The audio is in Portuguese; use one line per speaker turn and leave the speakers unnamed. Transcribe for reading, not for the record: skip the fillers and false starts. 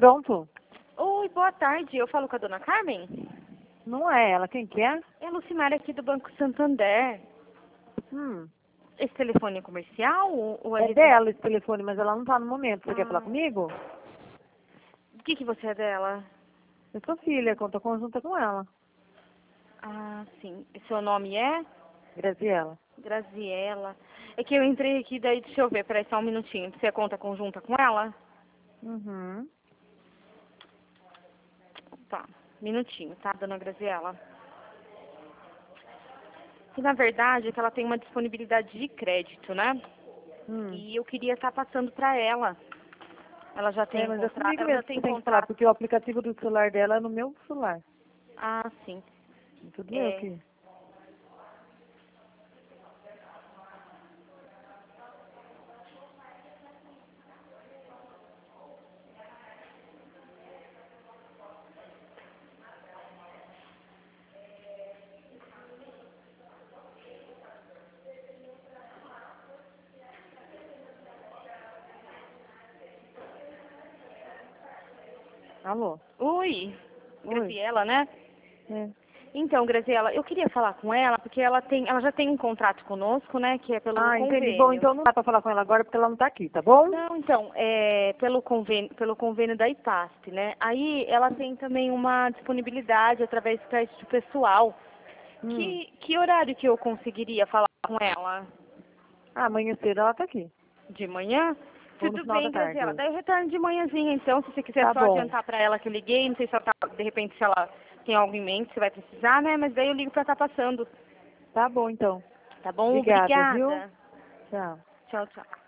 Pronto?
Oi, boa tarde. Eu falo com a dona Carmen?
Não é ela. Quem que é?
É a Lucimara aqui do Banco Santander.
Hum.
Esse telefone é comercial ou
É dela esse telefone, mas ela não tá no momento. Você quer falar comigo?
O que você é dela?
Eu sou filha, conta conjunta com ela.
Ah, sim. E seu nome é?
Graziela.
Graziela. É que eu entrei aqui, daí deixa eu ver, peraí só um minutinho. Você é conta conjunta com ela?
Uhum.
Tá, minutinho, tá, dona Graziela? Que na verdade é que ela tem uma disponibilidade de crédito, né? E eu queria estar passando para ela. Ela já tem
Mas é
contrato.
comigo
Ela já
mesmo que
tem
você tem que falar,
contrato.
porque o aplicativo do celular dela é no meu celular.
Ah, sim.
Tudo eu
É.
que... Alô?
Oi,
Oi.
Graziela, né?
É.
Então, Graziela, eu queria falar com ela, porque ela já tem um contrato conosco, né, que é pelo
Entendi. Bom,
convênio.
então não dá pra falar com ela agora porque ela não tá aqui, tá bom?
Não, então, é pelo convênio da IPASP, né? Aí ela tem também uma disponibilidade através do crédito pessoal. Que horário que eu conseguiria falar com ela?
Amanhã cedo ela tá aqui.
De manhã?
Ou no
Tudo
final da
bem,
tarde.
Graziela. Daí eu retorno de manhãzinha, então, se você quiser
Tá
só
bom.
adiantar pra ela que eu liguei, não sei se ela tá, de repente, se ela tem algo em mente, se vai precisar, né? Mas daí eu ligo pra estar passando.
Tá bom, então.
Tá bom?
Obrigada, viu?
Obrigada.
Tchau.
Tchau, tchau.